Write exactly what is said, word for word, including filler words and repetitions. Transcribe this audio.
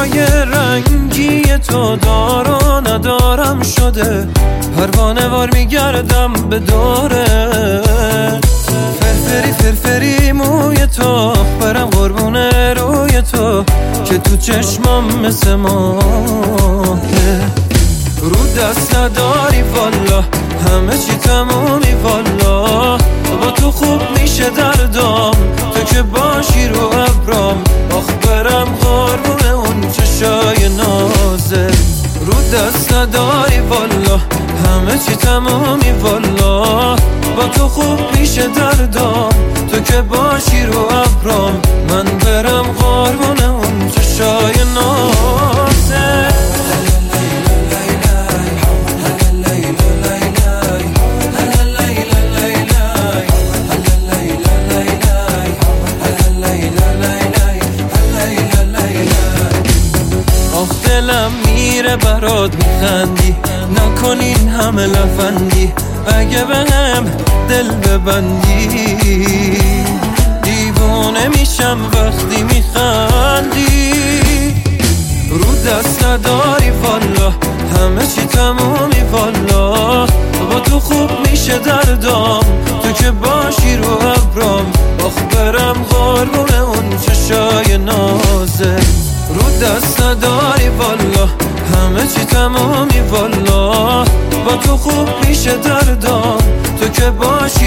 چشای رنگی تو دار و ندارم شده، پروانه وار میگردم به دوره. فرفری فرفری موی تو، برم قربونه روی تو که تو چشمام مثل ماهه. رو دست نداری والا، همه چی تمومی والا. با تو خوب میشه دردام، تو که باشی رو ابرام. آخ برم قربون اون چشای نازه. رو دست نداری والا، همه چی تمومی والا. با تو خوب میشه دردام، تو که باشی رو ابرام. من برم قربون اون چشای نازه. دلم میره برات میخندی، نکنین همه لفندی. اگه به هم دل ببندی، دیوانه میشم وقتی میخندی. رو دست نداری والا، همه چی تمومی والا. با تو خوب میشه دردام، تو که باشی رو ابرام. آخ برم قربون اون چشای نازه. رو دست نداری والا، همه چی تمومی والا. با تو خوب میشه دردام، تو که باشی